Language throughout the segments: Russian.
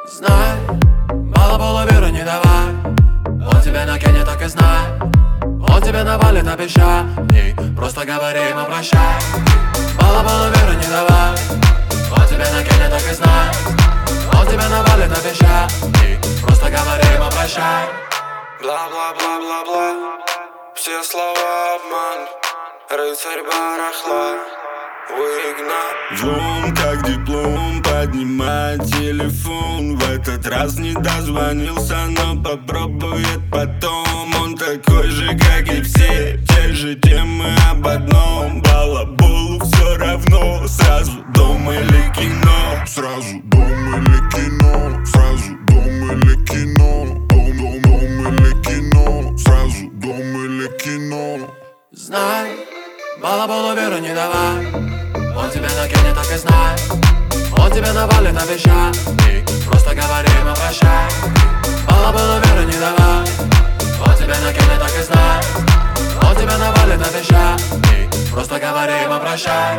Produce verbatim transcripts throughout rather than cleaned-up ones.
Знай, мало было веры, не давай. Он тебе накинет, так и знай. Он тебе навалит обещаний, просто говори ему прощай. Мало было веры, не давай. Он тебе накинет, так и знай. Он тебе навалит обещаний, просто говори ему прощай. Бла-бла-бла-бла-бла, все слова обман, рыцарь барахла, выгнал. Влом, как диплом, поднимает телефон. В этот раз не дозвонился, но попробует потом. Он такой же, как и все, те же темы об одном. Балаболу все равно, сразу дом или кино. Сразу дом или кино, сразу дом или кино. Дом, дом, дом или кино, сразу дом или кино. Знай, балаболу веру не давай. Он тебе накинет, так и знай. Он тебе навалит обещаний, просто говори ему прощай. Балаболу веру не давай. Он тебе накинет, так и знай. Он тебе навалит обещаний, просто говори ему прощай.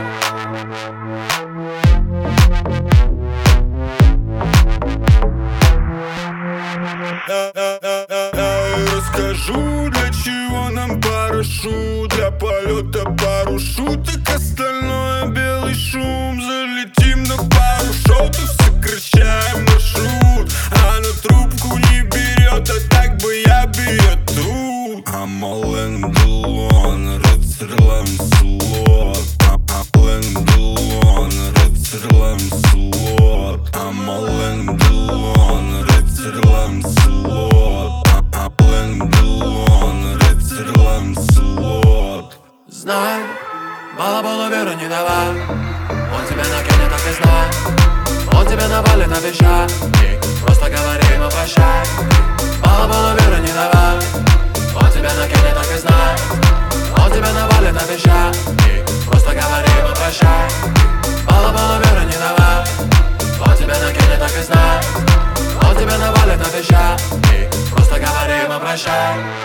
Расскажу, для чего нам парашют. Для полета пару шуток, остальное белый шум. Залетим на пару шотов, сокращаем маршрут. Она трубку не берет, а так бы я берет тут. I'm all in the one, рыцарь Ланселот. I'm all in the one, рыцарь Ланселот. I'm all in the one, рыцарь Ланселот. Знай, балаболу веру не давай. Он тебе накинет, так и знай. Он тебе навалит обещаний, просто говори ему прощай. Балаболу веру не давай. Он тебе накинет, так и знай. Он тебе навалит обещаний, просто говори ему прощай. Балаболу веру не давай. Он тебе накинет, так и знай. Он тебе навалит обещаний, просто говори ему прощай.